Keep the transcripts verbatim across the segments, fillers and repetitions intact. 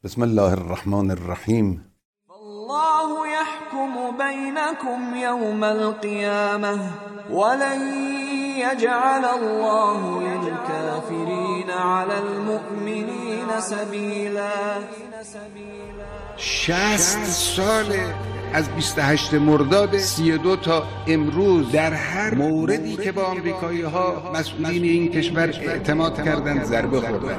بسم الله الرحمن الرحیم. الله يحكم بينكم يوم القيامة ولن يجعل الله للكافرين على المؤمنين سبيلا. شصت ساله از بیست و هشتم مرداد سی و دو تا امروز در هر موردی که با آمریکایی ها مسئولین این کشور اعتماد کردن ضربه خوردن.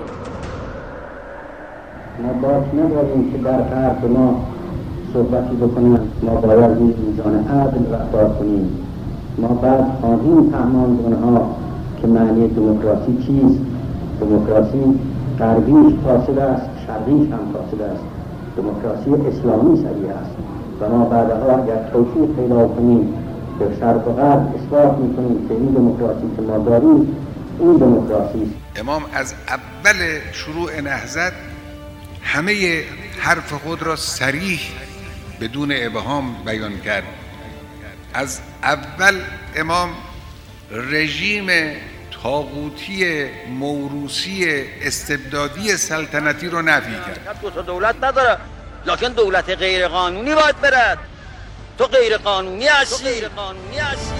ما باک نداریم که در حرف ما صحبتی بکنن. ما باید میزان عدل رفتار کنیم. ما بعد خواهیم فهماند اونها که معنی دموکراسی چیست. دموکراسی غربیش فاسد است، شرقیش هم فاسد است. دموکراسی اسلامی صحیح است و ما بعدها اگر توفیق پیدا کنیم به شرق و غرب اثبات میکنیم که این دموکراسی که ما داریم این دموکراسی است. امام از اول شروع نهضت همه حرف خود را صریح بدون ابهام بیان کرد. از اول امام رژیم طاغوتی موروثی استبدادی سلطنتی رو نفی کرد. دو تا دولت نداره لکن دولت غیر قانونی باید برد. تو غیر قانونی هستی. غیر قانونی هستی.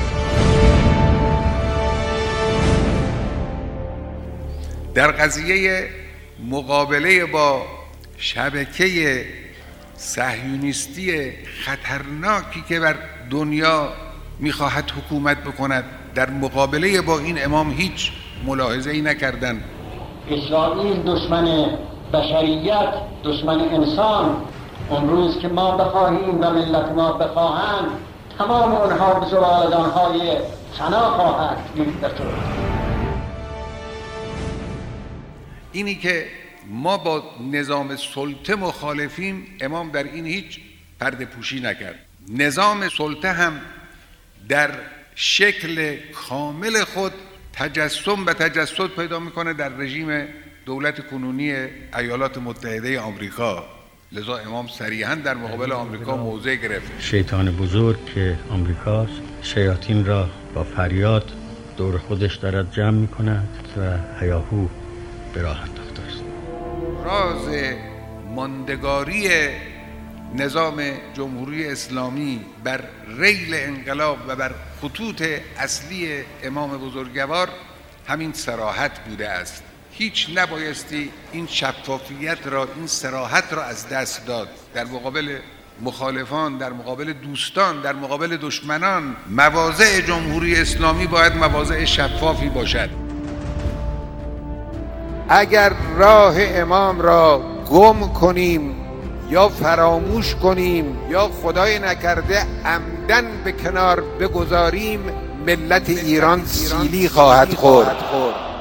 در قضیه مقابله با شبکه صهیونیستی خطرناکی که بر دنیا میخواهد حکومت بکند، در مقابله با این امام هیچ ملاحظه‌ای نکردند. اسرائیل دشمن بشریت، دشمن انسان. اون روز که ما بخواهیم و ملت ما بخواهند تمام اونها به زوالدانهای فنا خواهد گرفته شد. اینی که ما با نظام سلطه مخالفیم، امام در این هیچ پرده پوشی نکرد. نظام سلطه هم در شکل کامل خود تجسم و تجسد پیدا میکنه در رژیم دولت کنونی ایالات متحده آمریکا. لذا امام صریحاً در مقابل آمریکا موضع گرفت. شیطان بزرگ که آمریکاست شیاطین را با فریاد دور خودش دارد جمع میکند و هیاهو به راه انداخته است. راز ماندگاری نظام جمهوری اسلامی بر ریل انقلاب و بر خطوط اصلی امام بزرگوار همین صراحت بوده است. هیچ نبایستی این شفافیت را، این صراحت را از دست داد. در مقابل مخالفان، در مقابل دوستان، در مقابل دشمنان، مواضع جمهوری اسلامی باید مواضع شفافی باشد. اگر راه امام را گم کنیم یا فراموش کنیم یا خدای نکرده عمدن به کنار بگذاریم، ملت ایران سیلی خواهد خورد.